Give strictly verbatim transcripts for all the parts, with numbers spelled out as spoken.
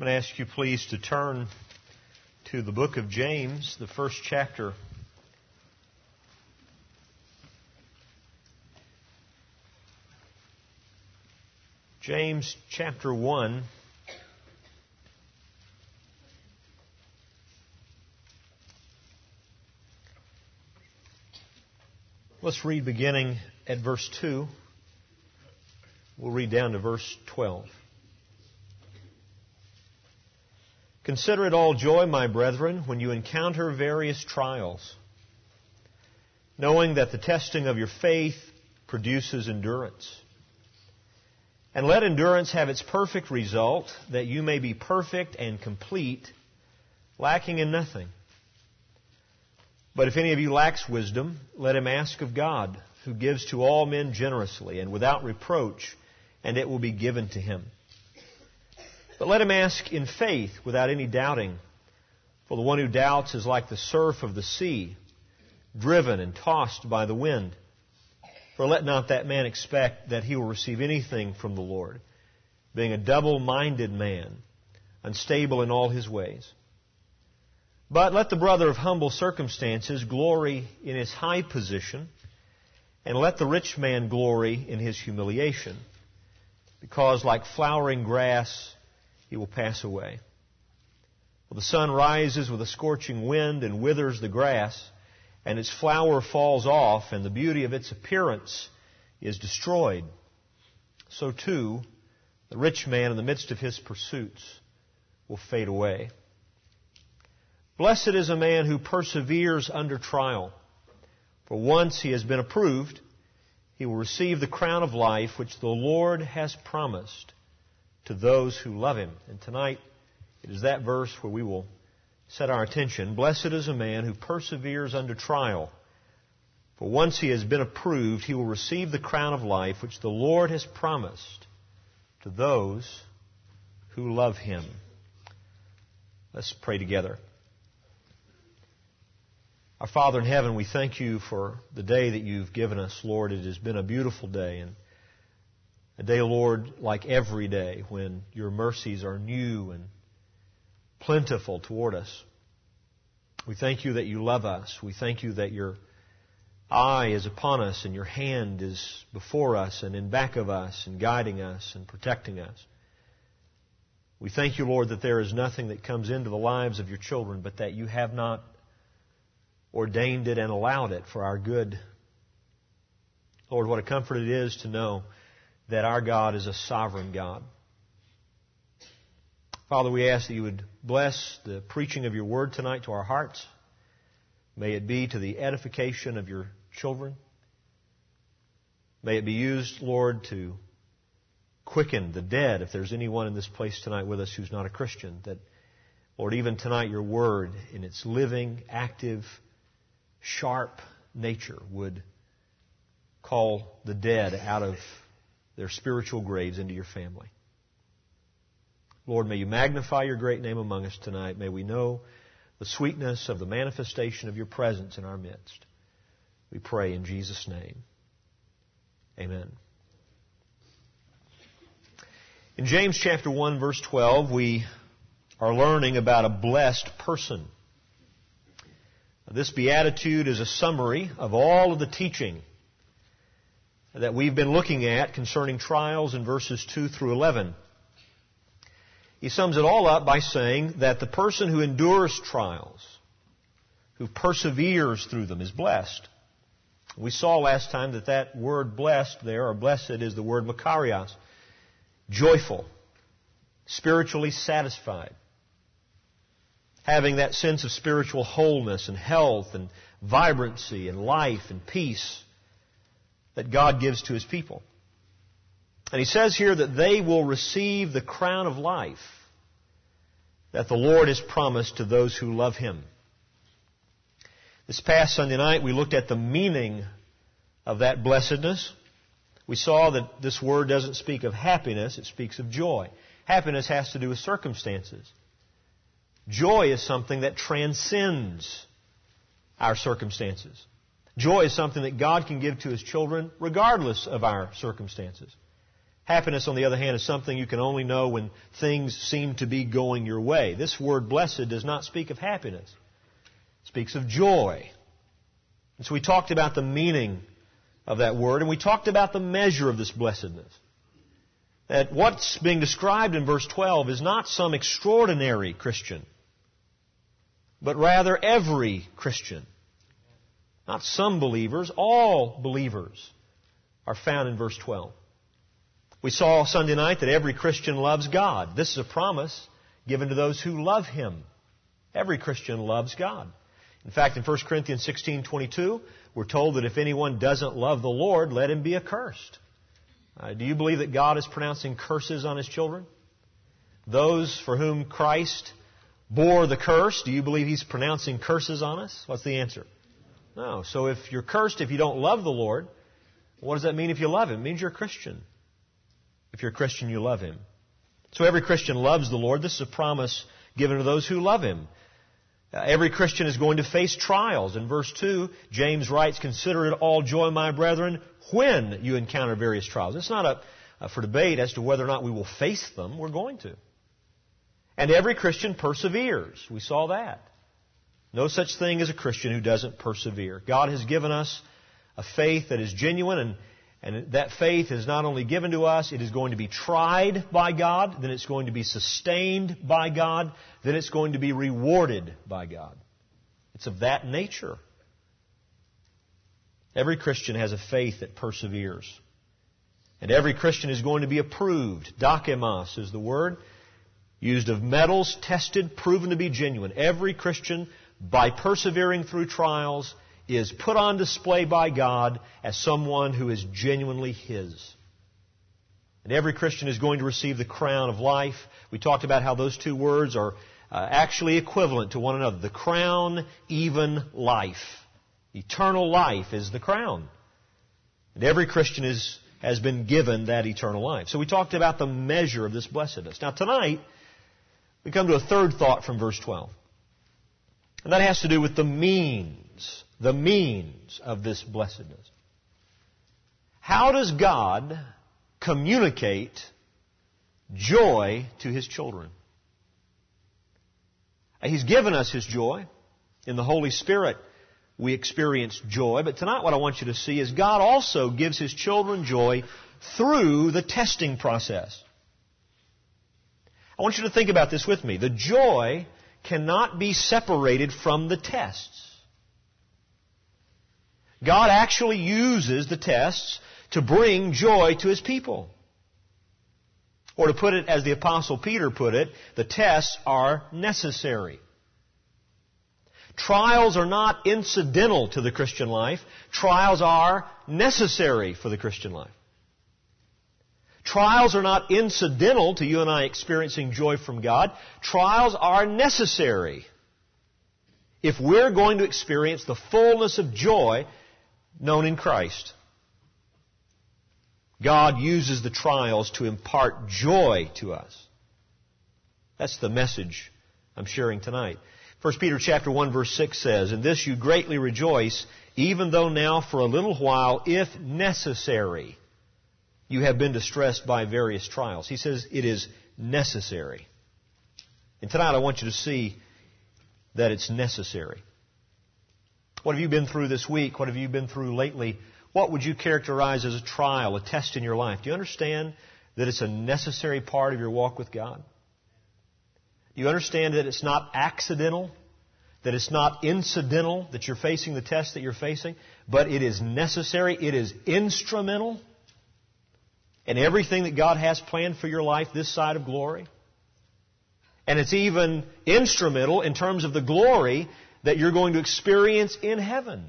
I'm going to ask you please to turn to the book of James, the first chapter. James chapter one. Let's read beginning at verse two. We'll read down to verse twelve. Consider it all joy, my brethren, when you encounter various trials, knowing that the testing of your faith produces endurance. And let endurance have its perfect result, that you may be perfect and complete, lacking in nothing. But if any of you lacks wisdom, let him ask of God, who gives to all men generously and without reproach, and it will be given to him. But let him ask in faith, without any doubting. For the one who doubts is like the surf of the sea, driven and tossed by the wind. For let not that man expect that he will receive anything from the Lord, being a double-minded man, unstable in all his ways. But let the brother of humble circumstances glory in his high position, and let the rich man glory in his humiliation, because like flowering grass he will pass away. For the sun rises with a scorching wind and withers the grass, and its flower falls off, and the beauty of its appearance is destroyed. So too, the rich man in the midst of his pursuits will fade away. Blessed is a man who perseveres under trial, for once he has been approved, he will receive the crown of life which the Lord has promised to those who love him. And tonight, it is that verse where we will set our attention. Blessed is a man who perseveres under trial, for once he has been approved, he will receive the crown of life which the Lord has promised to those who love him. Let's pray together. Our Father in heaven, we thank you for the day that you've given us, Lord. It has been a beautiful day, and a day, Lord, like every day, when your mercies are new and plentiful toward us. We thank you that you love us. We thank you that your eye is upon us and your hand is before us and in back of us and guiding us and protecting us. We thank you, Lord, that there is nothing that comes into the lives of your children but that you have not ordained it and allowed it for our good. Lord, what a comfort it is to know that our God is a sovereign God. Father, we ask that you would bless the preaching of your word tonight to our hearts. May it be to the edification of your children. May it be used, Lord, to quicken the dead, if there's anyone in this place tonight with us who's not a Christian. That, Lord, even tonight your word in its living, active, sharp nature would call the dead out of their spiritual graves into your family. Lord, may you magnify your great name among us tonight. May we know the sweetness of the manifestation of your presence in our midst. We pray in Jesus' name. Amen. In James chapter one, verse twelve, we are learning about a blessed person. This beatitude is a summary of all of the teaching that we've been looking at concerning trials in verses two through eleven. He sums it all up by saying that the person who endures trials, who perseveres through them, is blessed. We saw last time that that word blessed there, or blessed, is the word makarios, joyful, spiritually satisfied, having that sense of spiritual wholeness and health and vibrancy and life and peace that God gives to his people. And he says here that they will receive the crown of life that the Lord has promised to those who love him. This past Sunday night we looked at the meaning of that blessedness. We saw that this word doesn't speak of happiness, it speaks of joy. Happiness has to do with circumstances. Joy is something that transcends our circumstances. Joy is something that God can give to his children regardless of our circumstances. Happiness, on the other hand, is something you can only know when things seem to be going your way. This word blessed does not speak of happiness. It speaks of joy. And so we talked about the meaning of that word, and we talked about the measure of this blessedness. That what's being described in verse twelve is not some extraordinary Christian, but rather every Christian. Not some believers, all believers are found in verse twelve. We saw Sunday night that every Christian loves God. This is a promise given to those who love Him. Every Christian loves God. In fact, in First Corinthians sixteen twenty-two, we're told that if anyone doesn't love the Lord, let him be accursed. Uh, do you believe that God is pronouncing curses on His children? Those for whom Christ bore the curse, do you believe He's pronouncing curses on us? What's the answer? No. So if you're cursed if you don't love the Lord, what does that mean if you love Him? It means you're a Christian. If you're a Christian, you love Him. So every Christian loves the Lord. This is a promise given to those who love Him. Uh, every Christian is going to face trials. In verse two, James writes, "Consider it all joy, my brethren, when you encounter various trials." It's not a, uh, for debate as to whether or not we will face them. We're going to. And every Christian perseveres. We saw that. No such thing as a Christian who doesn't persevere. God has given us a faith that is genuine, and, and that faith is not only given to us, it is going to be tried by God, then it's going to be sustained by God, then it's going to be rewarded by God. It's of that nature. Every Christian has a faith that perseveres. And every Christian is going to be approved. Dokimos is the word, used of metals, tested, proven to be genuine. Every Christian, by persevering through trials, is put on display by God as someone who is genuinely His. And every Christian is going to receive the crown of life. We talked about how those two words are uh, actually equivalent to one another. The crown, even life. Eternal life is the crown. And every Christian is, has been given that eternal life. So we talked about the measure of this blessedness. Now tonight, we come to a third thought from verse twelve. And that has to do with the means, the means of this blessedness. How does God communicate joy to His children? He's given us His joy. In the Holy Spirit, we experience joy. But tonight what I want you to see is God also gives His children joy through the testing process. I want you to think about this with me. The joy cannot be separated from the tests. God actually uses the tests to bring joy to His people. Or to put it as the Apostle Peter put it, the tests are necessary. Trials are not incidental to the Christian life. Trials are necessary for the Christian life. Trials are not incidental to you and I experiencing joy from God. Trials are necessary if we're going to experience the fullness of joy known in Christ. God uses the trials to impart joy to us. That's the message I'm sharing tonight. First Peter chapter one verse six says, "In this you greatly rejoice, even though now for a little while, if necessary, you have been distressed by various trials." He says it is necessary. And tonight I want you to see that it's necessary. What have you been through this week? What have you been through lately? What would you characterize as a trial, a test in your life? Do you understand that it's a necessary part of your walk with God? Do you understand that it's not accidental, that it's not incidental, that you're facing the test that you're facing, but it is necessary, it is instrumental in everything that God has planned for your life this side of glory? And it's even instrumental in terms of the glory that you're going to experience in heaven.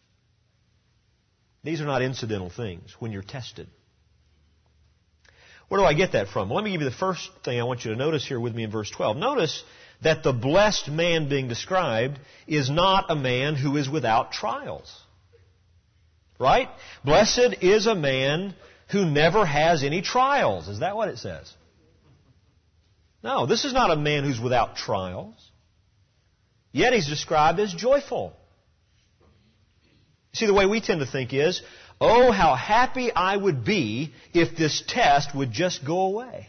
These are not incidental things when you're tested. Where do I get that from? Well, let me give you the first thing I want you to notice here with me in verse twelve. Notice that the blessed man being described is not a man who is without trials. Right? Blessed is a man who never has any trials. Is that what it says? No, this is not a man who's without trials. Yet he's described as joyful. See, the way we tend to think is, Oh, how happy I would be if this test would just go away.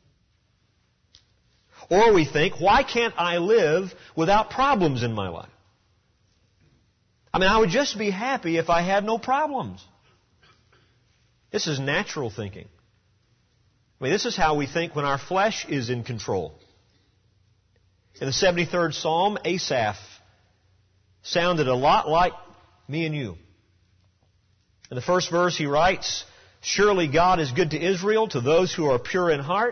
Or we think, why can't I live without problems in my life? I mean, I would just be happy if I had no problems. This is natural thinking. I mean, this is how we think when our flesh is in control. In the seventy-third Psalm, Asaph sounded a lot like me and you. In the first verse he writes, surely God is good to Israel, to those who are pure in heart.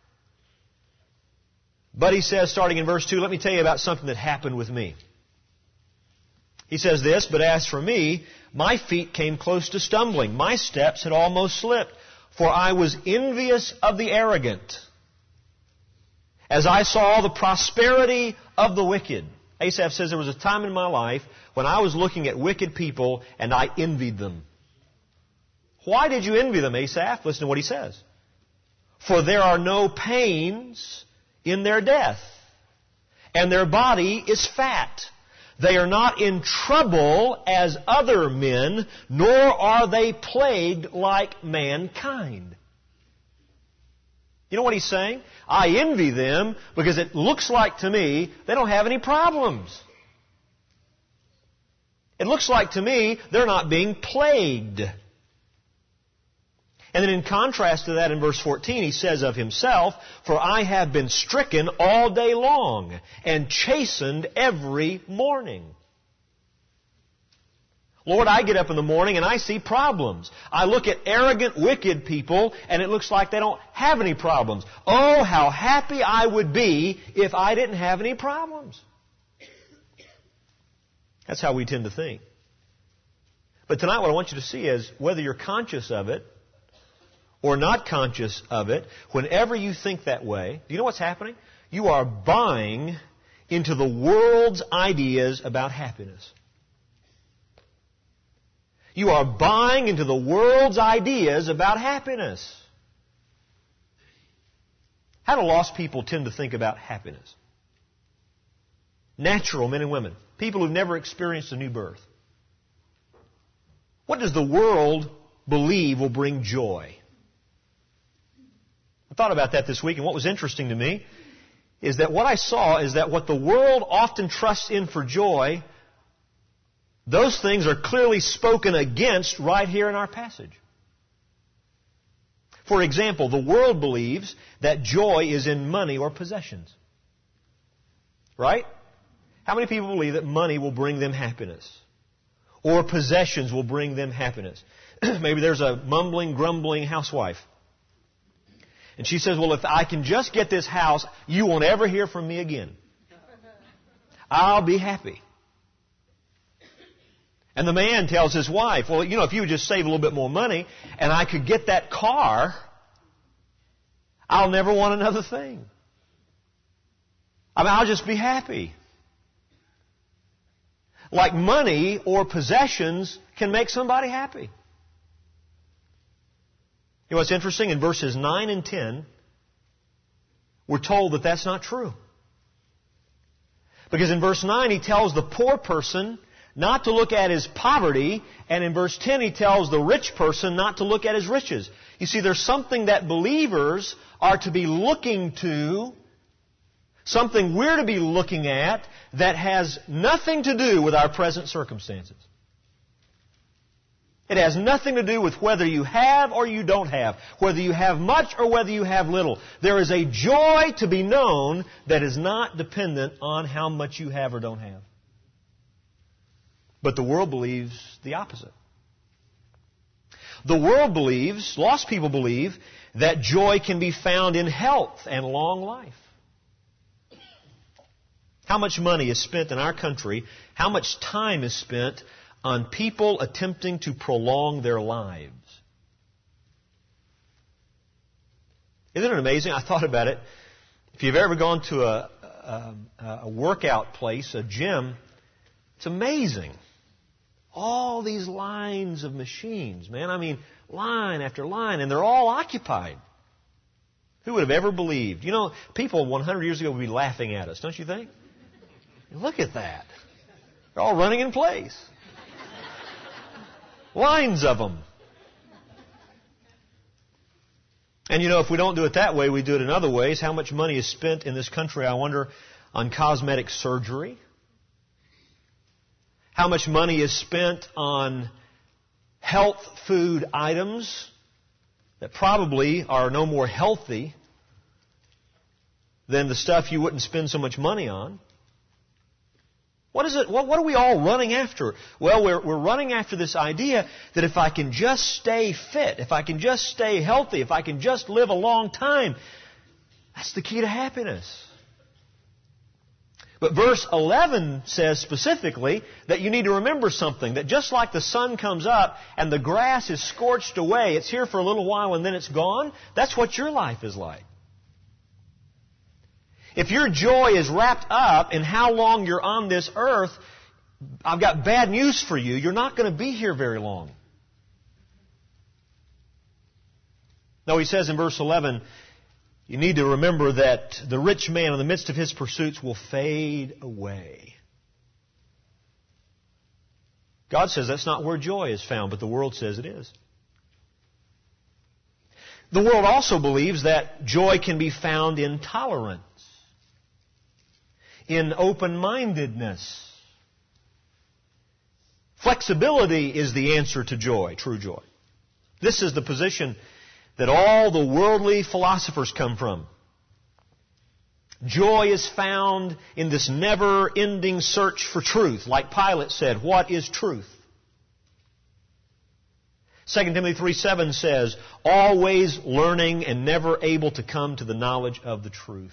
But he says, starting in verse two, let me tell you about something that happened with me. He says this, but as for me, my feet came close to stumbling. My steps had almost slipped, for I was envious of the arrogant, as I saw the prosperity of the wicked. Asaph says there was a time in my life when I was looking at wicked people and I envied them. Why did you envy them, Asaph? Listen to what he says. For there are no pains in their death, and their body is fat. They are not in trouble as other men, nor are they plagued like mankind. You know what he's saying? I envy them because it looks like to me they don't have any problems. It looks like to me they're not being plagued. And then in contrast to that, in verse fourteen, he says of himself, for I have been stricken all day long and chastened every morning. Lord, I get up in the morning and I see problems. I look at arrogant, wicked people and it looks like they don't have any problems. Oh, how happy I would be if I didn't have any problems. That's how we tend to think. But tonight what I want you to see is whether you're conscious of it or not conscious of it, whenever you think that way, do you know what's happening? You are buying into the world's ideas about happiness. You are buying into the world's ideas about happiness. How do lost people tend to think about happiness? Natural men and women. People who've never experienced a new birth. What does the world believe will bring joy? I thought about that this week, and what was interesting to me is that what I saw is that what the world often trusts in for joy, those things are clearly spoken against right here in our passage. For example, the world believes that joy is in money or possessions. Right? How many people believe that money will bring them happiness? Or possessions will bring them happiness? Maybe there's a mumbling, grumbling housewife. And she says, well, if I can just get this house, you won't ever hear from me again. I'll be happy. And the man tells his wife, well, you know, if you would just save a little bit more money and I could get that car, I'll never want another thing. I mean, I'll just be happy. Like money or possessions can make somebody happy. You know what's interesting? In verses nine and ten, we're told that that's not true. Because in verse nine, he tells the poor person not to look at his poverty, and in verse ten he tells the rich person not to look at his riches. You see, there's something that believers are to be looking to, something we're to be looking at that has nothing to do with our present circumstances. It has nothing to do with whether you have or you don't have, whether you have much or whether you have little. There is a joy to be known that is not dependent on how much you have or don't have. But the world believes the opposite. The world believes, lost people believe, that joy can be found in health and long life. How much money is spent in our country, how much time is spent on people attempting to prolong their lives? Isn't it amazing? I thought about it. If you've ever gone to a, a, a workout place, a gym, it's amazing. All these lines of machines, man. I mean, line after line, and they're all occupied. Who would have ever believed? You know, people one hundred years ago would be laughing at us, don't you think? Look at that. They're all running in place. Lines of them. And you know, if we don't do it that way, we do it in other ways. How much money is spent in this country, I wonder, on cosmetic surgery? How much money is spent on health food items that probably are no more healthy than the stuff you wouldn't spend so much money on? What is it? What, what are we all running after? Well, we're, we're running after this idea that if I can just stay fit, if I can just stay healthy, if I can just live a long time, that's the key to happiness. But verse eleven says specifically that you need to remember something, that just like the sun comes up and the grass is scorched away, it's here for a little while and then it's gone, that's what your life is like. If your joy is wrapped up in how long you're on this earth, I've got bad news for you. You're not going to be here very long. No, he says in verse eleven, you need to remember that the rich man in the midst of his pursuits will fade away. God says that's not where joy is found, but the world says it is. The world also believes that joy can be found in tolerance, in open-mindedness. Flexibility is the answer to joy, true joy. This is the position that all the worldly philosophers come from. Joy is found in this never-ending search for truth. Like Pilate said, what is truth? Second Timothy three seven says, always learning and never able to come to the knowledge of the truth.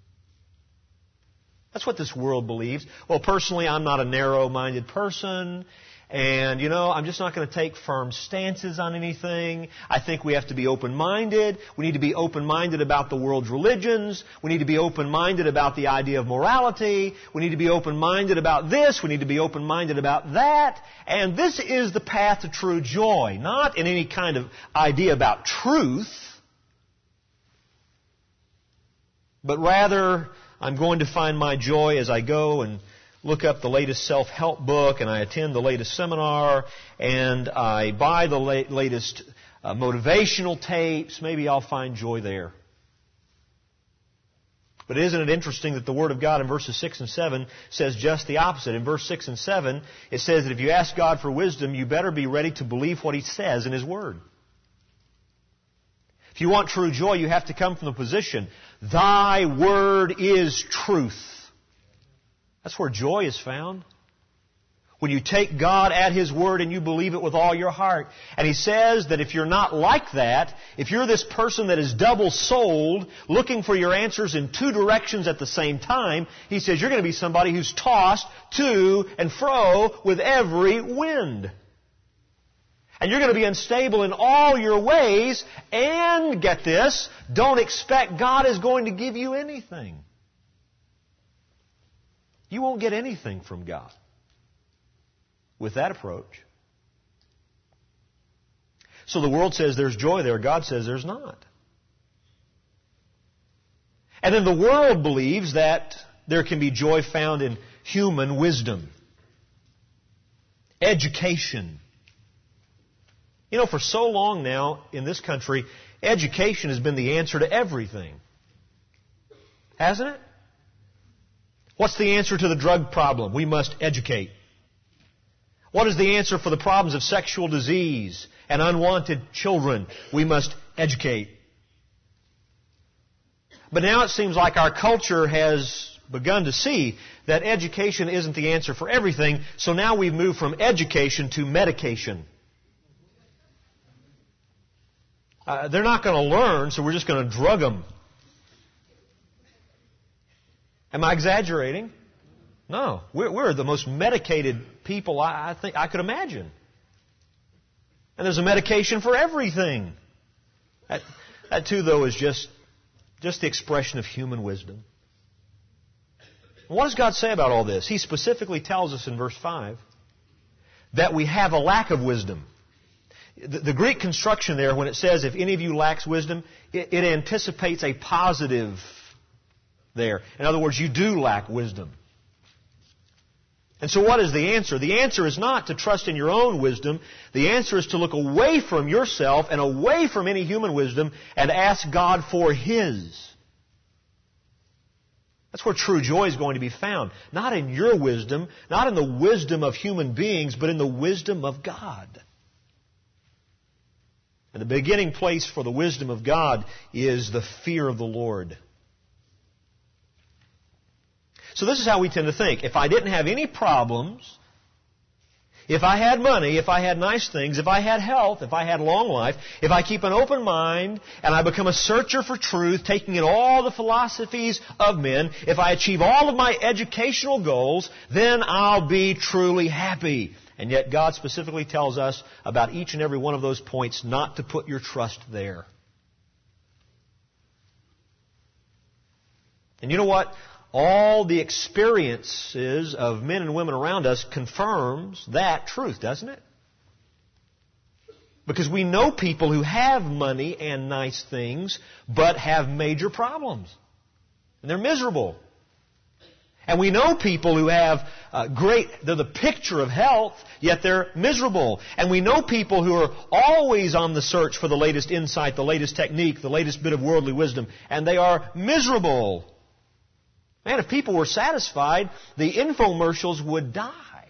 That's what this world believes. Well, personally, I'm not a narrow-minded person. And, you know, I'm just not going to take firm stances on anything. I think we have to be open-minded. We need to be open-minded about the world's religions. We need to be open-minded about the idea of morality. We need to be open-minded about this. We need to be open-minded about that. And this is the path to true joy. Not in any kind of idea about truth, but rather I'm going to find my joy as I go and look up the latest self-help book, and I attend the latest seminar, and I buy the la- latest uh, motivational tapes. Maybe I'll find joy there. But isn't it interesting that the Word of God in verses six and seven says just the opposite? In verse six and seven, it says that if you ask God for wisdom, you better be ready to believe what He says in His Word. If you want true joy, you have to come from the position, Thy Word is truth. That's where joy is found. When you take God at His Word and you believe it with all your heart. And He says that if you're not like that, if you're this person that is double-souled, looking for your answers in two directions at the same time, He says you're going to be somebody who's tossed to and fro with every wind. And you're going to be unstable in all your ways, and, get this, don't expect God is going to give you anything. You won't get anything from God with that approach. So the world says there's joy there. God says there's not. And then the world believes that there can be joy found in human wisdom, education. You know, for so long now in this country, education has been the answer to everything. Hasn't it? What's the answer to the drug problem? We must educate. What is the answer for the problems of sexual disease and unwanted children? We must educate. But now it seems like our culture has begun to see that education isn't the answer for everything, so now we've moved from education to medication. Uh, they're not going to learn, so we're just going to drug them. Am I exaggerating? No. We're, we're the most medicated people I, I think I could imagine. And there's a medication for everything. That, that too, though, is just, just the expression of human wisdom. What does God say about all this? He specifically tells us in verse five that we have a lack of wisdom. The, the Greek construction there, when it says, if any of you lacks wisdom, it, it anticipates a positive there. In other words, you do lack wisdom. And so what is the answer? The answer is not to trust in your own wisdom. The answer is to look away from yourself and away from any human wisdom and ask God for His. That's where true joy is going to be found. Not in your wisdom, not in the wisdom of human beings, but in the wisdom of God. And the beginning place for the wisdom of God is the fear of the Lord. So this is how we tend to think. If I didn't have any problems, if I had money, if I had nice things, if I had health, if I had long life, if I keep an open mind and I become a searcher for truth, taking in all the philosophies of men, if I achieve all of my educational goals, then I'll be truly happy. And yet God specifically tells us about each and every one of those points not to put your trust there. And you know what? All the experiences of men and women around us confirms that truth, doesn't it? Because we know people who have money and nice things, but have major problems. And they're miserable. And we know people who have uh, great, they're the picture of health, yet they're miserable. And we know people who are always on the search for the latest insight, the latest technique, the latest bit of worldly wisdom, and they are miserable. Man, if people were satisfied, the infomercials would die.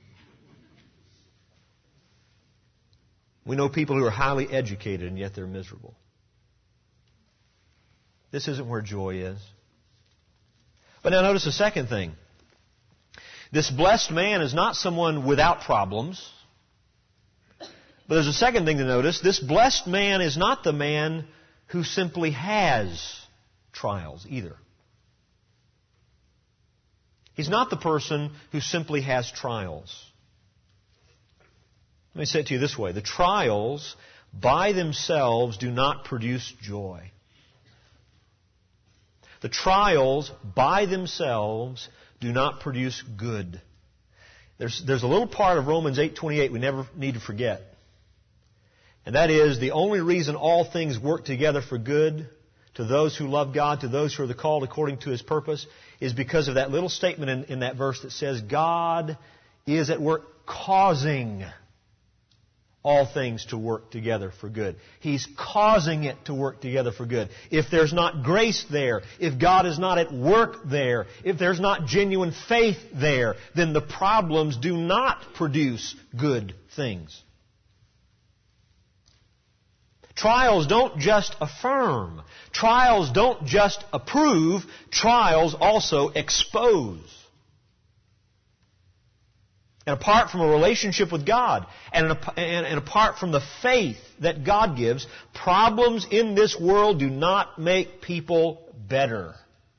We know people who are highly educated and yet they're miserable. This isn't where joy is. But now notice the second thing. This blessed man is not someone without problems. But there's a second thing to notice. This blessed man is not the man who simply has trials either. He's not the person who simply has trials. Let me say it to you this way. The trials by themselves do not produce joy. The trials by themselves do not produce good. There's, there's a little part of Romans eight twenty-eight we never need to forget. And that is, the only reason all things work together for good to those who love God, to those who are the called according to His purpose, is because of that little statement in, in that verse that says, God is at work causing all things to work together for good. He's causing it to work together for good. If there's not grace there, if God is not at work there, if there's not genuine faith there, then the problems do not produce good things. Trials don't just affirm. Trials don't just approve. Trials also expose. And apart from a relationship with God, and, and, and apart from the faith that God gives, problems in this world do not make people better.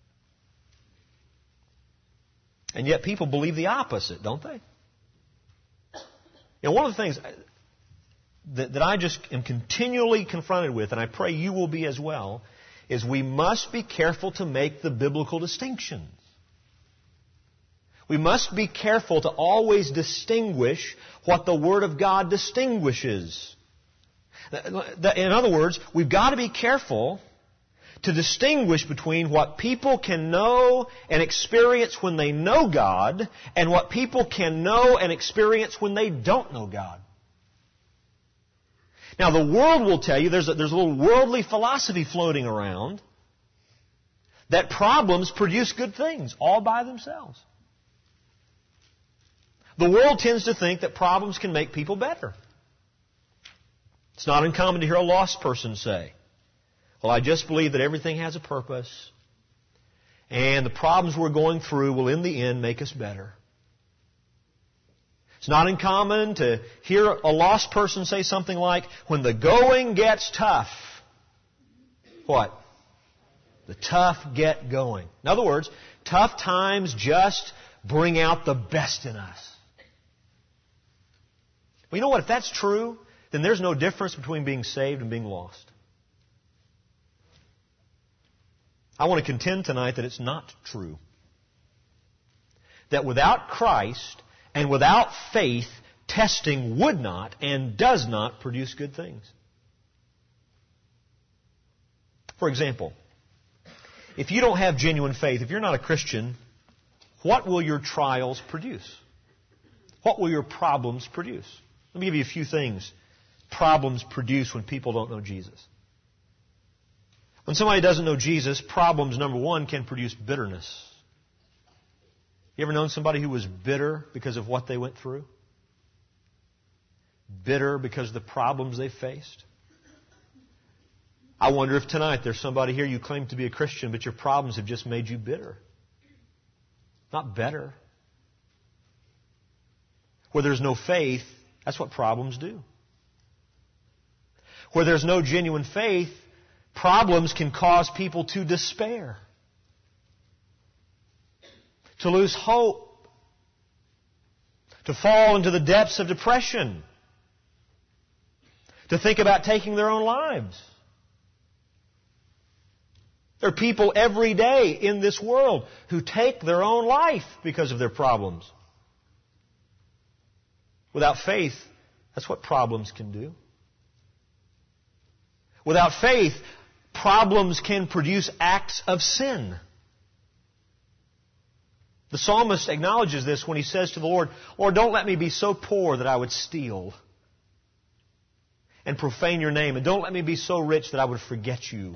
And yet people believe the opposite, don't they? You know, one of the things that, that I just am continually confronted with, and I pray you will be as well, is we must be careful to make the biblical distinctions. We must be careful to always distinguish what the Word of God distinguishes. In other words, we've got to be careful to distinguish between what people can know and experience when they know God and what people can know and experience when they don't know God. Now, the world will tell you, there's a, there's a little worldly philosophy floating around, that problems produce good things all by themselves. The world tends to think that problems can make people better. It's not uncommon to hear a lost person say, well, I just believe that everything has a purpose, and the problems we're going through will in the end make us better. It's not uncommon to hear a lost person say something like, when the going gets tough, what? The tough get going. In other words, tough times just bring out the best in us. Well, you know what? If that's true, then there's no difference between being saved and being lost. I want to contend tonight that it's not true. That without Christ and without faith, testing would not and does not produce good things. For example, if you don't have genuine faith, if you're not a Christian, what will your trials produce? What will your problems produce? Let me give you a few things problems produce when people don't know Jesus. When somebody doesn't know Jesus, problems, number one, can produce bitterness. You ever known somebody who was bitter because of what they went through? Bitter because of the problems they faced? I wonder if tonight there's somebody here, you claim to be a Christian, but your problems have just made you bitter. Not better. Where there's no faith, that's what problems do. Where there's no genuine faith, problems can cause people to despair, to lose hope, to fall into the depths of depression, to think about taking their own lives. There are people every day in this world who take their own life because of their problems. Without faith, that's what problems can do. Without faith, problems can produce acts of sin. The psalmist acknowledges this when he says to the Lord, Lord, don't let me be so poor that I would steal and profane your name, and don't let me be so rich that I would forget you.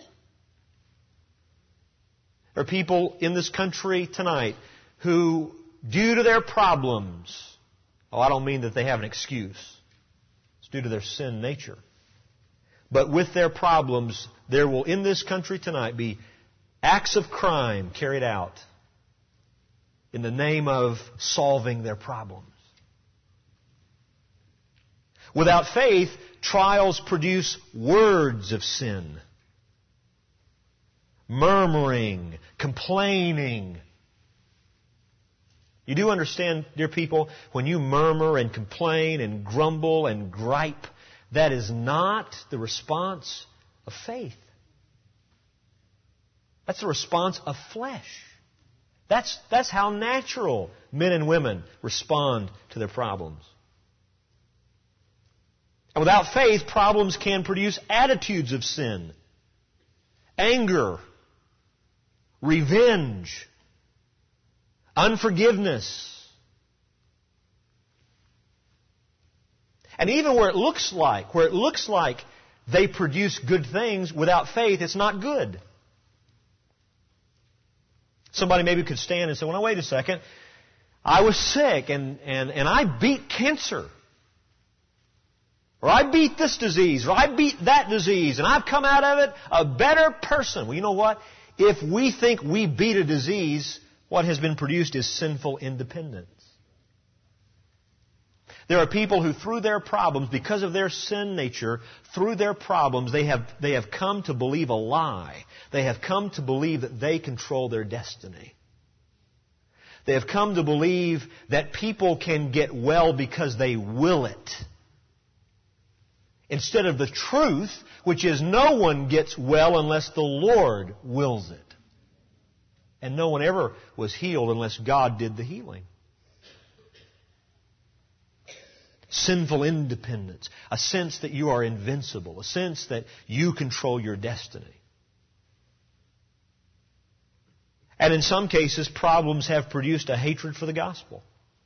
There are people in this country tonight who, due to their problems, oh, I don't mean that they have an excuse. It's due to their sin nature. But with their problems, there will in this country tonight be acts of crime carried out in the name of solving their problems. Without faith, trials produce words of sin. Murmuring, complaining. You do understand, dear people, when you murmur and complain and grumble and gripe, that is not the response of faith. That's the response of flesh. That's, that's how natural men and women respond to their problems. And without faith, problems can produce attitudes of sin, anger, revenge, unforgiveness. And even where it looks like, where it looks like they produce good things, without faith, it's not good. Somebody maybe could stand and say, well, now wait a second. I was sick and, and, and I beat cancer. Or I beat this disease. Or I beat that disease. And I've come out of it a better person. Well, you know what? If we think we beat a disease, what has been produced is sinful independence. There are people who, through their problems, because of their sin nature, through their problems, they have, they have come to believe a lie. They have come to believe that they control their destiny. They have come to believe that people can get well because they will it. Instead of the truth, which is no one gets well unless the Lord wills it. And no one ever was healed unless God did the healing. Sinful independence, a sense that you are invincible, a sense that you control your destiny. And in some cases, problems have produced a hatred for the gospel.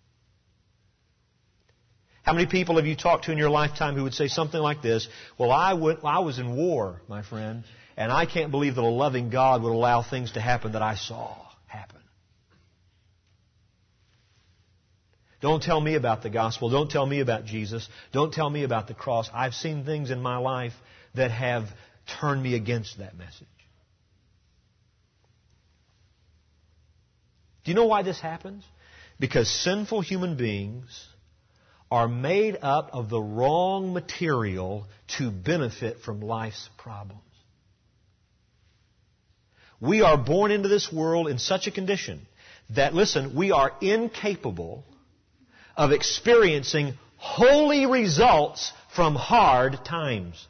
How many people have you talked to in your lifetime who would say something like this? Well, I, went, I was in war, my friend, and I can't believe that a loving God would allow things to happen that I saw happen. Don't tell me about the gospel. Don't tell me about Jesus. Don't tell me about the cross. I've seen things in my life that have turned me against that message. Do you know why this happens? Because sinful human beings are made up of the wrong material to benefit from life's problems. We are born into this world in such a condition that, listen, we are incapable of experiencing holy results from hard times.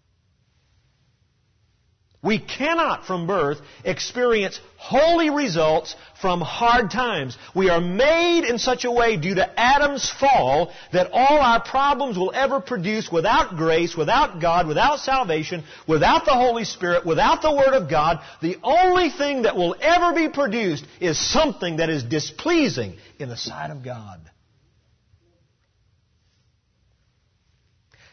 We cannot from birth experience holy results from hard times. We are made in such a way due to Adam's fall that all our problems will ever produce without grace, without God, without salvation, without the Holy Spirit, without the Word of God, the only thing that will ever be produced is something that is displeasing in the sight of God.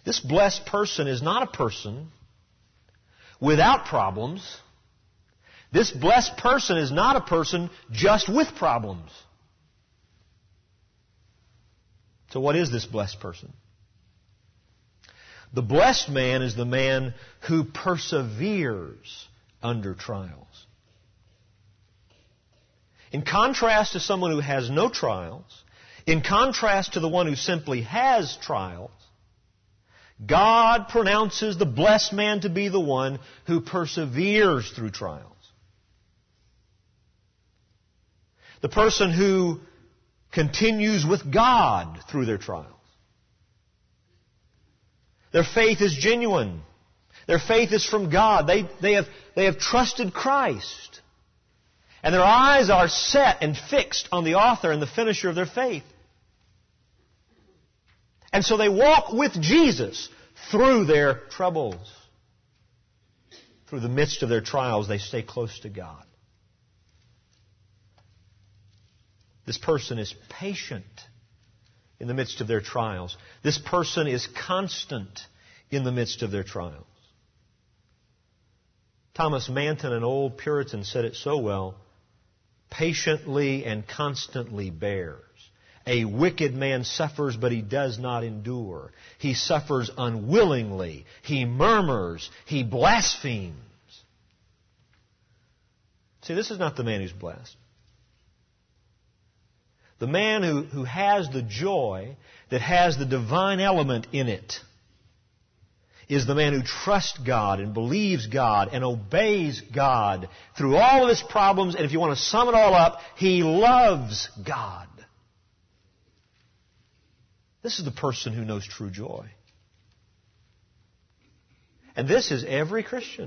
This blessed person is not a person without problems. This blessed person is not a person just with problems. So what is this blessed person? The blessed man is the man who perseveres under trials. In contrast to someone who has no trials, in contrast to the one who simply has trials, God pronounces the blessed man to be the one who perseveres through trials. The person who continues with God through their trials. Their faith is genuine. Their faith is from God. They, they, have, they have trusted Christ. And their eyes are set and fixed on the author and the finisher of their faith. And so they walk with Jesus through their troubles. Through the midst of their trials, they stay close to God. This person is patient in the midst of their trials. This person is constant in the midst of their trials. Thomas Manton, an old Puritan, said it so well: patiently and constantly bears. A wicked man suffers, but he does not endure. He suffers unwillingly. He murmurs. He blasphemes. See, this is not the man who's blessed. The man who, who has the joy that has the divine element in it is the man who trusts God and believes God and obeys God through all of his problems. And if you want to sum it all up, he loves God. This is the person who knows true joy. And this is every Christian.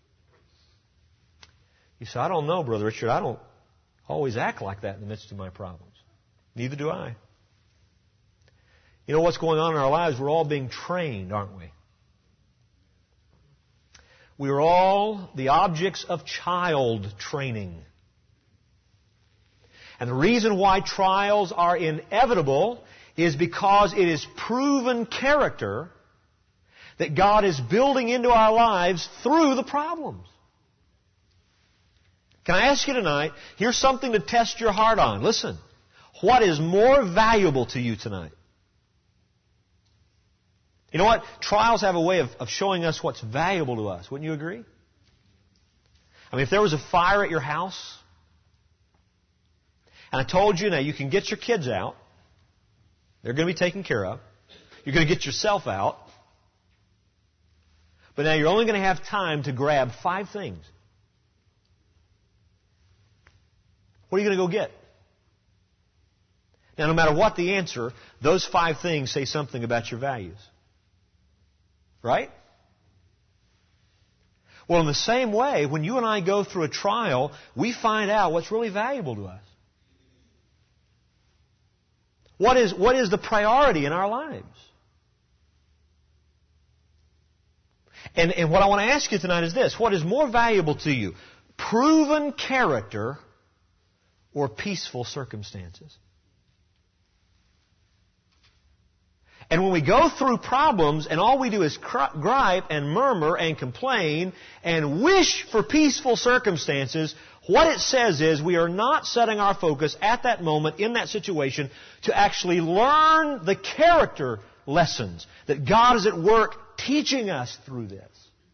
You say, I don't know, Brother Richard. I don't always act like that in the midst of my problems. Neither do I. You know what's going on in our lives? We're all being trained, aren't we? We are all the objects of child training. And the reason why trials are inevitable is because it is proven character that God is building into our lives through the problems. Can I ask you tonight, here's something to test your heart on. Listen, what is more valuable to you tonight? You know what? Trials have a way of, of showing us what's valuable to us. Wouldn't you agree? I mean, if there was a fire at your house, and I told you, now you can get your kids out. They're going to be taken care of. You're going to get yourself out. But now you're only going to have time to grab five things. What are you going to go get? Now, no matter what the answer, those five things say something about your values. Right? Well, in the same way, when you and I go through a trial, we find out what's really valuable to us. What is, what is the priority in our lives? And, and what I want to ask you tonight is this. What is more valuable to you? Proven character or peaceful circumstances? And when we go through problems and all we do is cry, gripe and murmur and complain and wish for peaceful circumstances, what it says is we are not setting our focus at that moment in that situation to actually learn the character lessons that God is at work teaching us through this.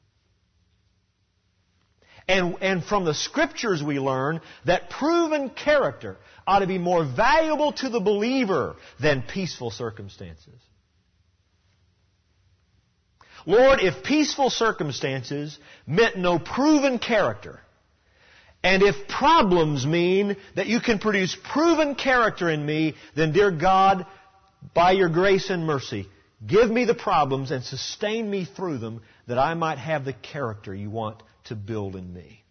And, and from the Scriptures we learn that proven character ought to be more valuable to the believer than peaceful circumstances. Lord, if peaceful circumstances meant no proven character, and if problems mean that you can produce proven character in me, then, dear God, by your grace and mercy, give me the problems and sustain me through them that I might have the character you want to build in me.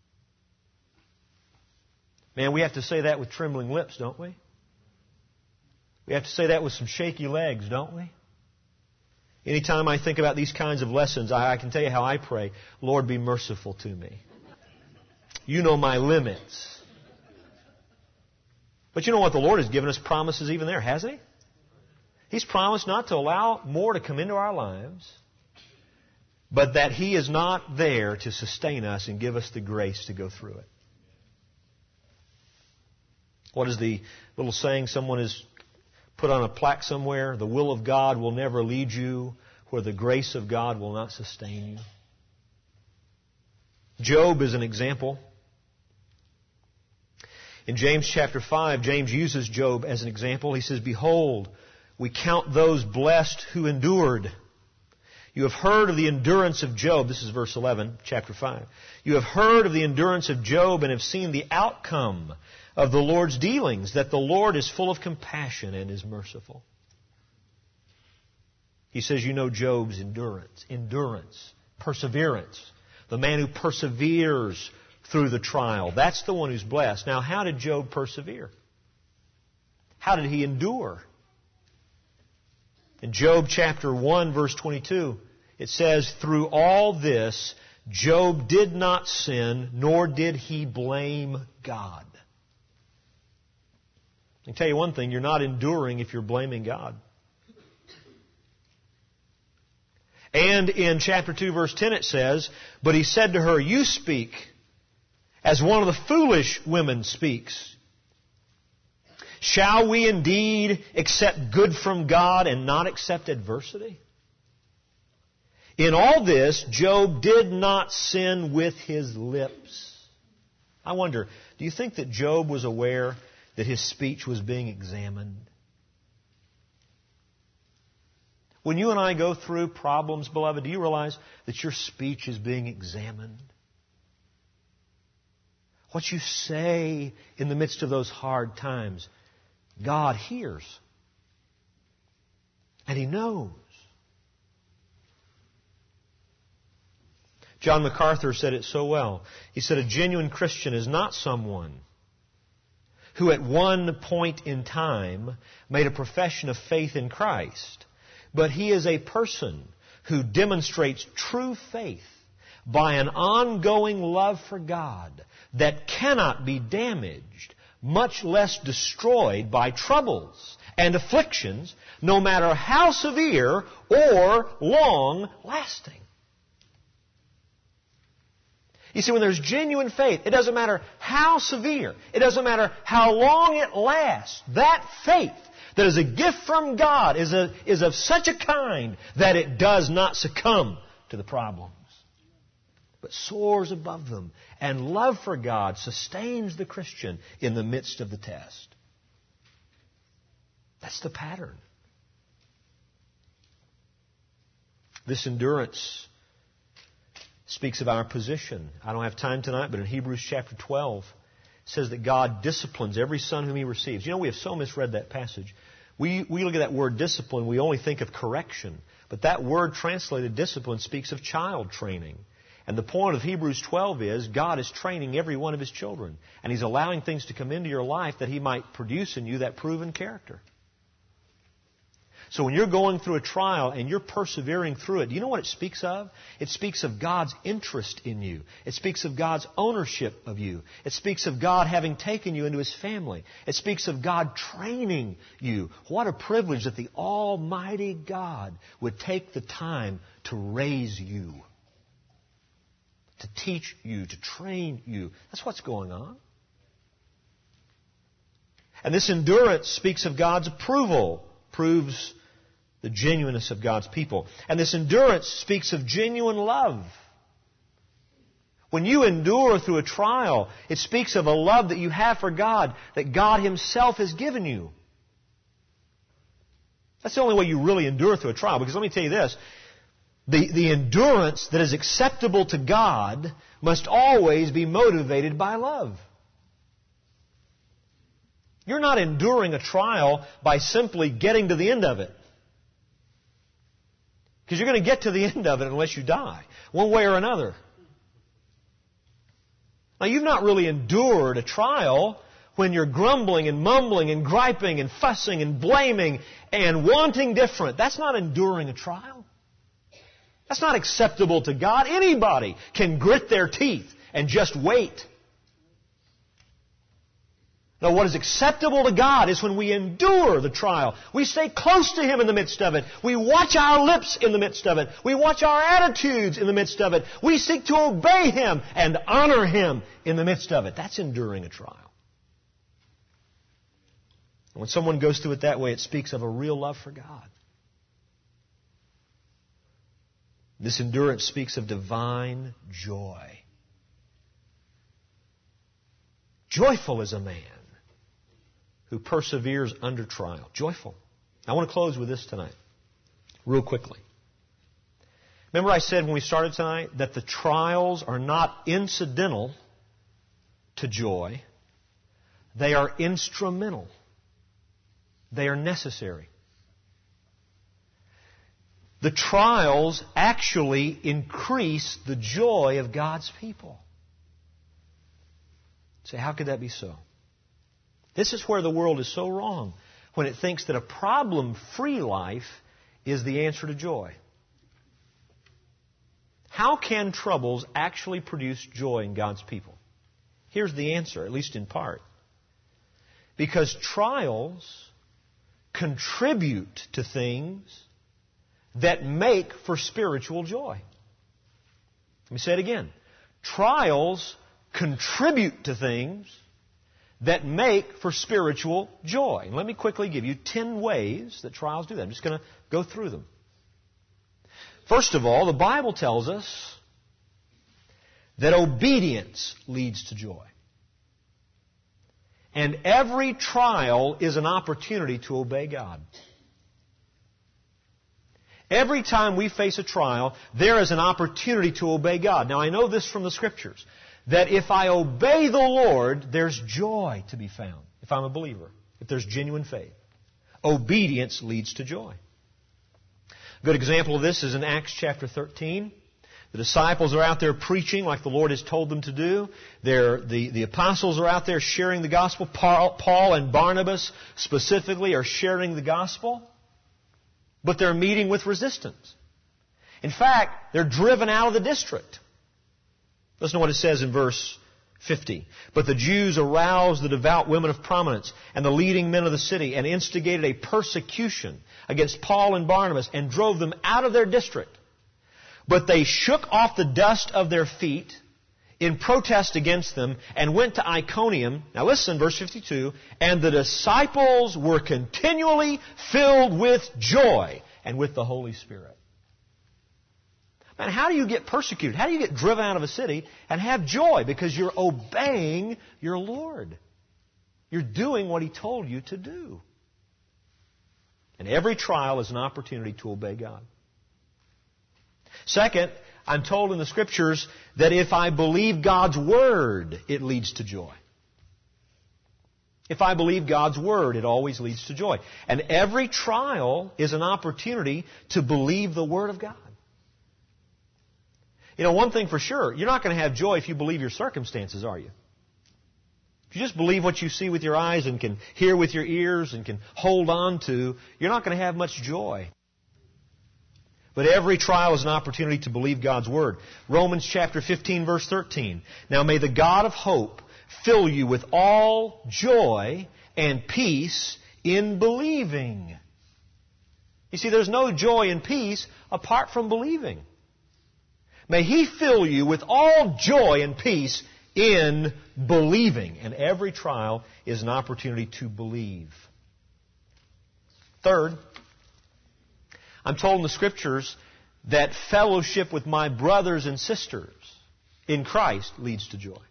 Man, we have to say that with trembling lips, don't we? We have to say that with some shaky legs, don't we? Anytime I think about these kinds of lessons, I, I can tell you how I pray, Lord, be merciful to me. You know my limits. But you know what? The Lord has given us promises even there, hasn't He? He's promised not to allow more to come into our lives, but that He is not there to sustain us and give us the grace to go through it. What is the little saying someone has put on a plaque somewhere? The will of God will never lead you where the grace of God will not sustain you. Job is an example. In James chapter five, James uses Job as an example. He says, "Behold, we count those blessed who endured. You have heard of the endurance of Job." This is verse eleven, chapter five. "You have heard of the endurance of Job and have seen the outcome of the Lord's dealings, that the Lord is full of compassion and is merciful." He says, you know Job's endurance, endurance, perseverance. The man who perseveres through the trial. That's the one who's blessed. Now, how did Job persevere? How did he endure? In Job chapter one, verse twenty-two, it says, "Through all this, Job did not sin, nor did he blame God." I can tell you one thing, you're not enduring if you're blaming God. And in chapter two, verse ten, it says, "But he said to her, you speak as one of the foolish women speaks. Shall we indeed accept good from God and not accept adversity?" In all this, Job did not sin with his lips. I wonder, do you think that Job was aware that his speech was being examined? When you and I go through problems, beloved, do you realize that your speech is being examined? What you say in the midst of those hard times, God hears. And He knows. John MacArthur said it so well. He said, "A genuine Christian is not someone who at one point in time made a profession of faith in Christ, but he is a person who demonstrates true faith by an ongoing love for God that cannot be damaged, much less destroyed by troubles and afflictions, no matter how severe or long-lasting." You see, when there's genuine faith, it doesn't matter how severe, it doesn't matter how long it lasts, that faith that is a gift from God is, a, is of such a kind that it does not succumb to the problems, but soars above them. And love for God sustains the Christian in the midst of the test. That's the pattern. This endurance speaks of our position. I don't have time tonight, but in Hebrews chapter twelve, it says that God disciplines every son whom He receives. You know, we have so misread that passage. We, we look at that word discipline, we only think of correction. But that word translated discipline speaks of child training. And the point of Hebrews twelve is God is training every one of His children. And He's allowing things to come into your life that He might produce in you that proven character. So when you're going through a trial and you're persevering through it, do you know what it speaks of? It speaks of God's interest in you. It speaks of God's ownership of you. It speaks of God having taken you into His family. It speaks of God training you. What a privilege that the Almighty God would take the time to raise you, to teach you, to train you. That's what's going on. And this endurance speaks of God's approval, proves the genuineness of God's people. And this endurance speaks of genuine love. When you endure through a trial, it speaks of a love that you have for God, that God Himself has given you. That's the only way you really endure through a trial. Because let me tell you this, the, the endurance that is acceptable to God must always be motivated by love. You're not enduring a trial by simply getting to the end of it. Because you're going to get to the end of it unless you die, one way or another. Now, you've not really endured a trial when you're grumbling and mumbling and griping and fussing and blaming and wanting different. That's not enduring a trial. That's not acceptable to God. Anybody can grit their teeth and just wait. No, what is acceptable to God is when we endure the trial. We stay close to Him in the midst of it. We watch our lips in the midst of it. We watch our attitudes in the midst of it. We seek to obey Him and honor Him in the midst of it. That's enduring a trial. And when someone goes through it that way, it speaks of a real love for God. This endurance speaks of divine joy. Joyful is a man who perseveres under trial. Joyful. I want to close with this tonight, real quickly. Remember I said when we started tonight that the trials are not incidental to joy. They are instrumental. They are necessary. The trials actually increase the joy of God's people. Say, how could that be so? This is where the world is so wrong, when it thinks that a problem-free life is the answer to joy. How can troubles actually produce joy in God's people? Here's the answer, at least in part. Because trials contribute to things that make for spiritual joy. Let me say it again. Trials contribute to things that make for spiritual joy. And let me quickly give you ten ways that trials do that. I'm just going to go through them. First of all, the Bible tells us that obedience leads to joy. And every trial is an opportunity to obey God. Every time we face a trial, there is an opportunity to obey God. Now, I know this from the Scriptures, that if I obey the Lord, there's joy to be found, if I'm a believer, if there's genuine faith. Obedience leads to joy. A good example of this is in Acts chapter thirteen. The disciples are out there preaching like the Lord has told them to do. They're, the, the apostles are out there sharing the gospel. Paul, Paul and Barnabas specifically are sharing the gospel. But they're meeting with resistance. In fact, they're driven out of the district. Listen to what it says in verse fifty. But the Jews aroused the devout women of prominence and the leading men of the city and instigated a persecution against Paul and Barnabas and drove them out of their district. But they shook off the dust of their feet in protest against them and went to Iconium. Now listen, verse fifty-two. And the disciples were continually filled with joy and with the Holy Spirit. Man, how do you get persecuted? How do you get driven out of a city and have joy? Because you're obeying your Lord. You're doing what He told you to do. And every trial is an opportunity to obey God. Second, I'm told in the Scriptures that if I believe God's Word, it leads to joy. If I believe God's Word, it always leads to joy. And every trial is an opportunity to believe the Word of God. You know, one thing for sure, you're not going to have joy if you believe your circumstances, are you? If you just believe what you see with your eyes and can hear with your ears and can hold on to, you're not going to have much joy. But every trial is an opportunity to believe God's Word. Romans chapter fifteen, verse thirteen. Now may the God of hope fill you with all joy and peace in believing. You see, there's no joy and peace apart from believing. May He fill you with all joy and peace in believing. And every trial is an opportunity to believe. Third, I'm told in the Scriptures that fellowship with my brothers and sisters in Christ leads to joy.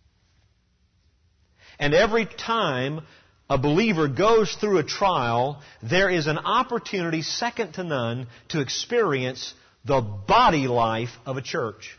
And every time a believer goes through a trial, there is an opportunity second to none to experience the body life of a church.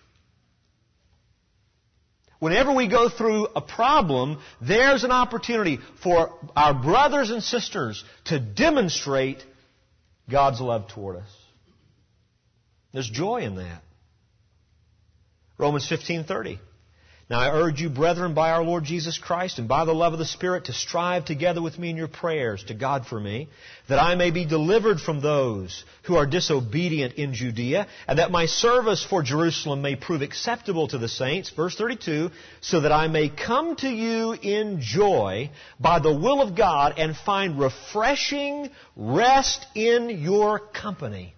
Whenever we go through a problem, there's an opportunity for our brothers and sisters to demonstrate God's love toward us. There's joy in that. Romans fifteen thirty. Now I urge you, brethren, by our Lord Jesus Christ and by the love of the Spirit, to strive together with me in your prayers to God for me, that I may be delivered from those who are disobedient in Judea, and that my service for Jerusalem may prove acceptable to the saints. Verse thirty-two, so that I may come to you in joy by the will of God and find refreshing rest in your company.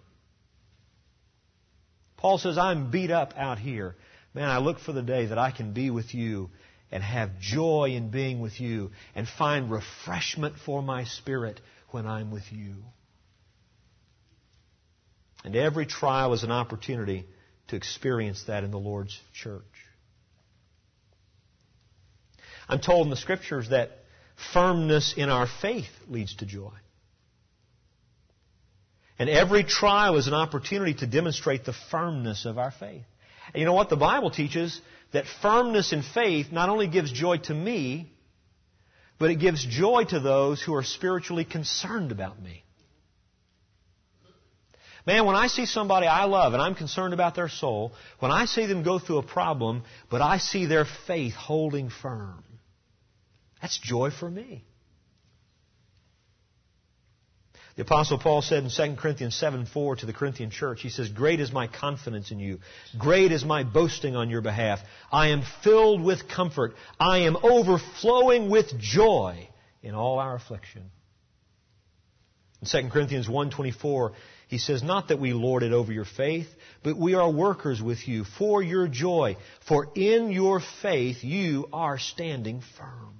Paul says, I'm beat up out here. Man, I look for the day that I can be with you and have joy in being with you and find refreshment for my spirit when I'm with you. And every trial is an opportunity to experience that in the Lord's church. I'm told in the Scriptures that firmness in our faith leads to joy. And every trial is an opportunity to demonstrate the firmness of our faith. And you know what? The Bible teaches that firmness in faith not only gives joy to me, but it gives joy to those who are spiritually concerned about me. Man, when I see somebody I love and I'm concerned about their soul, when I see them go through a problem, but I see their faith holding firm, that's joy for me. The Apostle Paul said in Second Corinthians seven four to the Corinthian church, he says, great is my confidence in you. Great is my boasting on your behalf. I am filled with comfort. I am overflowing with joy in all our affliction. In Second Corinthians one twenty-four, he says, not that we lord it over your faith, but we are workers with you for your joy. For in your faith you are standing firm.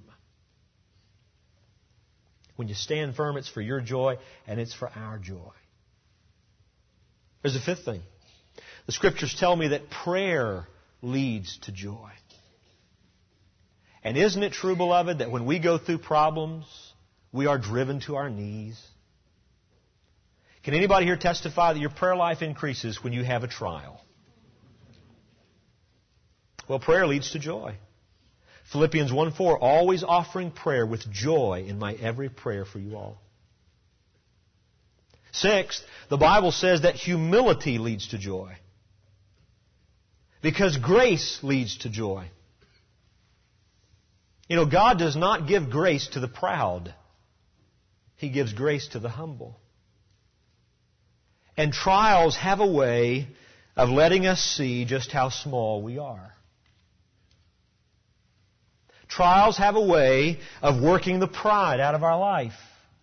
When you stand firm, it's for your joy and it's for our joy. There's a fifth thing. The Scriptures tell me that prayer leads to joy. And isn't it true, beloved, that when we go through problems, we are driven to our knees? Can anybody here testify that your prayer life increases when you have a trial? Well, prayer leads to joy. Philippians one four, always offering prayer with joy in my every prayer for you all. Sixth, the Bible says that humility leads to joy. Because grace leads to joy. You know, God does not give grace to the proud. He gives grace to the humble. And trials have a way of letting us see just how small we are. Trials have a way of working the pride out of our life.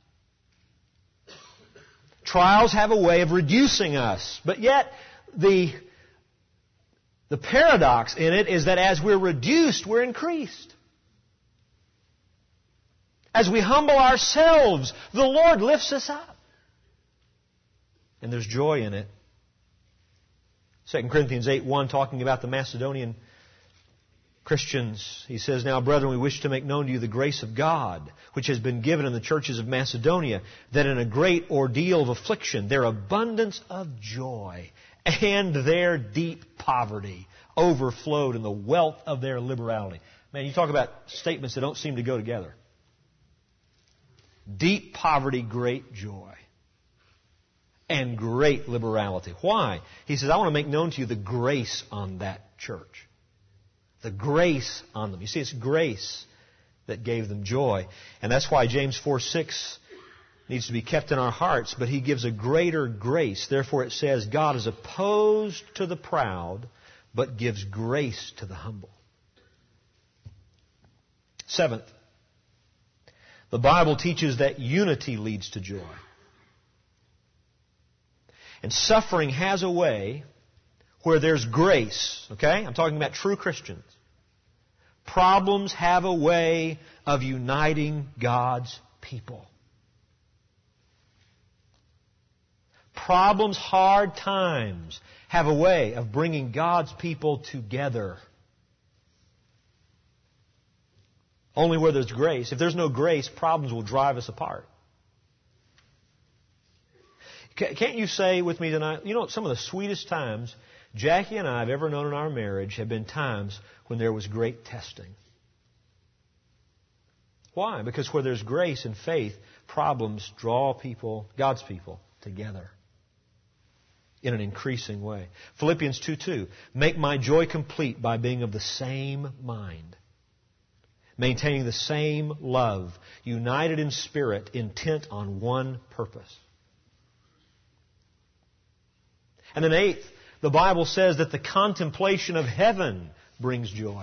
Trials have a way of reducing us. But yet, the, the paradox in it is that as we're reduced, we're increased. As we humble ourselves, the Lord lifts us up. And there's joy in it. Second Corinthians eight one, talking about the Macedonian Christians, he says, now, brethren, we wish to make known to you the grace of God, which has been given in the churches of Macedonia, that in a great ordeal of affliction, their abundance of joy and their deep poverty overflowed in the wealth of their liberality. Man, you talk about statements that don't seem to go together. Deep poverty, great joy. And great liberality. Why? He says, I want to make known to you the grace on that church. The grace on them. You see, it's grace that gave them joy. And that's why James four six needs to be kept in our hearts. But he gives a greater grace. Therefore it says, God is opposed to the proud, but gives grace to the humble. Seventh, the Bible teaches that unity leads to joy. And suffering has a way where there's grace, okay? I'm talking about true Christians. Problems have a way of uniting God's people. Problems, hard times, have a way of bringing God's people together. Only where there's grace. If there's no grace, problems will drive us apart. Can't you say with me tonight, you know, some of the sweetest times Jackie and I have ever known in our marriage have been times when there was great testing. Why? Because where there's grace and faith, problems draw people, God's people, together. in an increasing way. Philippians two two, make my joy complete by being of the same mind, maintaining the same love, united in spirit, intent on one purpose. And then eighth, the Bible says that the contemplation of heaven brings joy.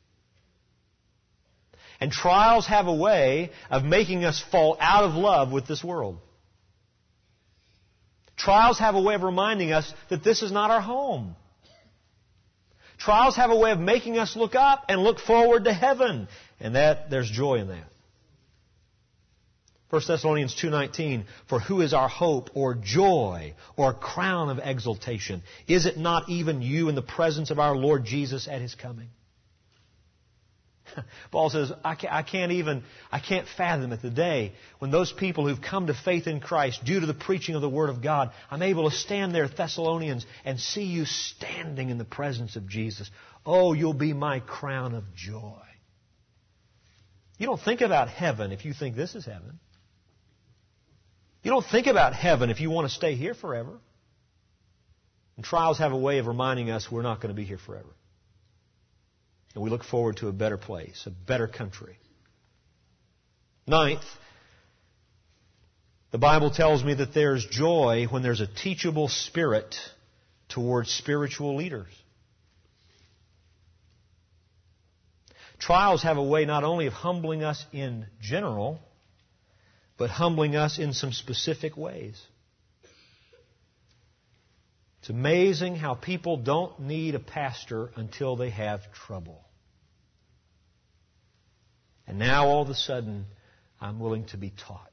And trials have a way of making us fall out of love with this world. Trials have a way of reminding us that this is not our home. Trials have a way of making us look up and look forward to heaven. And that there's joy in that. First Thessalonians two nineteen, for who is our hope or joy or crown of exaltation? Is it not even you in the presence of our Lord Jesus at His coming? Paul says, I can't, I can't even, I can't fathom it the day when those people who've come to faith in Christ due to the preaching of the Word of God, I'm able to stand there, Thessalonians, and see you standing in the presence of Jesus. Oh, you'll be my crown of joy. You don't think about heaven if you think this is heaven. You don't think about heaven if you want to stay here forever. And trials have a way of reminding us we're not going to be here forever. And we look forward to a better place, a better country. Ninth, the Bible tells me that there's joy when there's a teachable spirit towards spiritual leaders. Trials have a way not only of humbling us in general, but humbling us in some specific ways. It's amazing how people don't need a pastor until they have trouble. And now all of a sudden, I'm willing to be taught.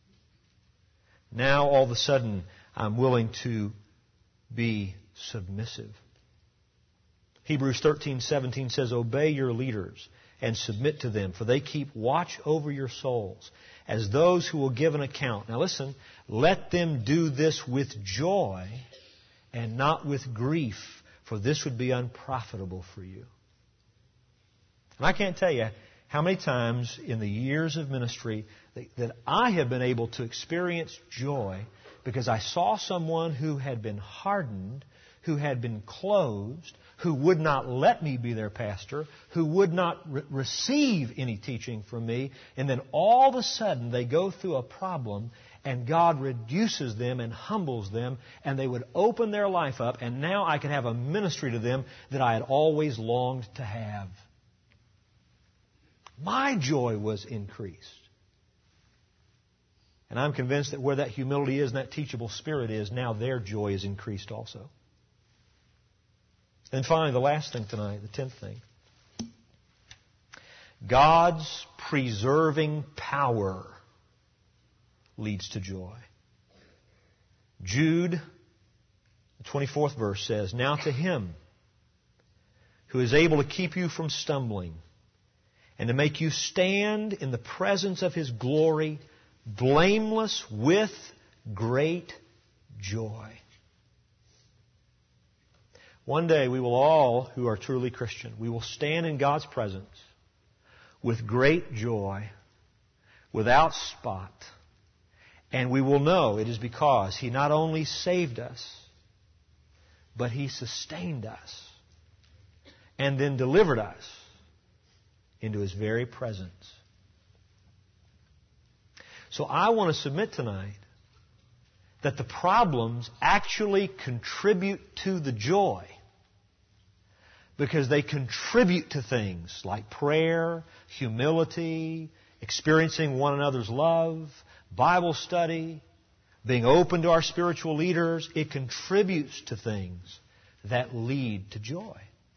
Now all of a sudden, I'm willing to be submissive. Hebrews thirteen seventeen says, obey your leaders and submit to them, for they keep watch over your souls as those who will give an account. Now listen, let them do this with joy and not with grief, for this would be unprofitable for you. And I can't tell you how many times in the years of ministry that, that I have been able to experience joy because I saw someone who had been hardened, who had been closed, who would not let me be their pastor, who would not re- receive any teaching from me, and then all of a sudden they go through a problem and God reduces them and humbles them, and they would open their life up, and now I could have a ministry to them that I had always longed to have. My joy was increased. And I'm convinced that where that humility is and that teachable spirit is, now their joy is increased also. And finally, the last thing tonight, the tenth thing. God's preserving power leads to joy. Jude, the twenty-fourth verse says, now to Him who is able to keep you from stumbling and to make you stand in the presence of His glory, blameless with great joy. One day we will all, who are truly Christian, we will stand in God's presence with great joy, without spot, and we will know it is because He not only saved us, but He sustained us and then delivered us into His very presence. So I want to submit tonight that the problems actually contribute to the joy because they contribute to things like prayer, humility, experiencing one another's love, Bible study, being open to our spiritual leaders. It contributes to things that lead to joy.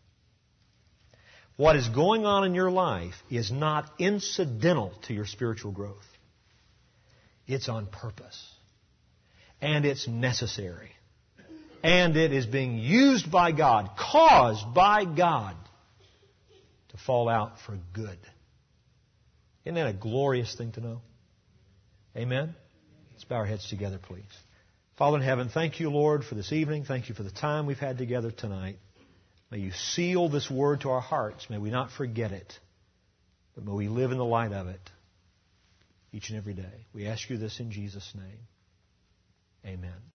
What is going on in your life is not incidental to your spiritual growth. It's on purpose. And it's necessary. And it is being used by God, caused by God, to fall out for good. Isn't that a glorious thing to know? Amen? Let's bow our heads together, please. Father in heaven, thank You, Lord, for this evening. Thank You for the time we've had together tonight. May You seal this word to our hearts. May we not forget it, but may we live in the light of it each and every day. We ask You this in Jesus' name. Amen.